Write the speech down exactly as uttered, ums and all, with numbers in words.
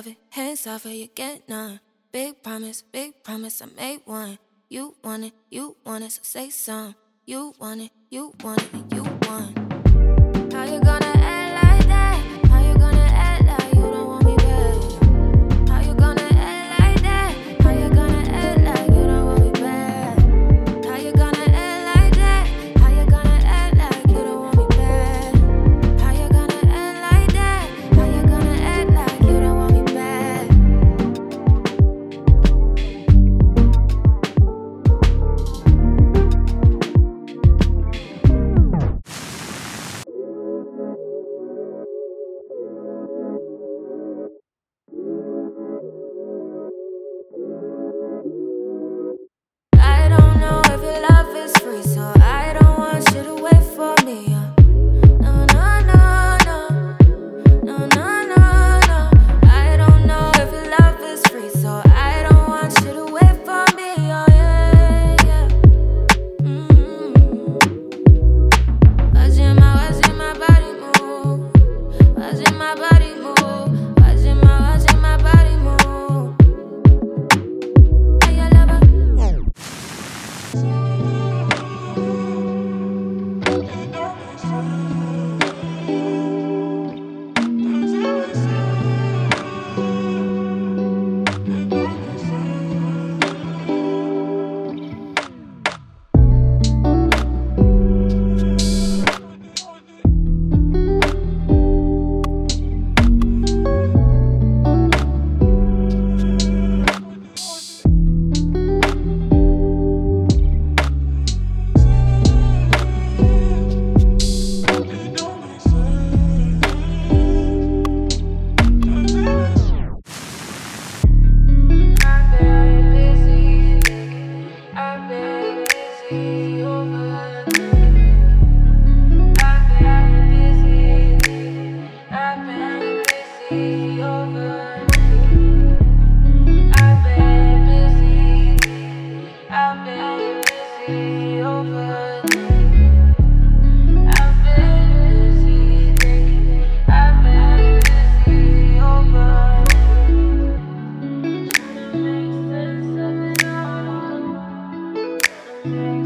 off it, hands off it, you get none. Big promise, big promise, I made one. You want it, you want it, so say some. You want it, you want it, and you want. How you gonna act like that? How you gonna act like you don't want me back? How you gonna act like that? How you gonna act like you don't want me back? How you gonna act like that? How you gonna act like you don't want me back? How you gonna act like that? How you gonna act like you don't want me back? I don't know if your love is free, so I don't want you to wait for me. uh. No, no, no, no. No, no, no, no. I don't know if your love is free, so I don't want you to wait for me. Oh, yeah, yeah. Mm-hmm. Watching my, watching my body move. Watching my body move. Watching my, watching my body move. Hey, I love her. Make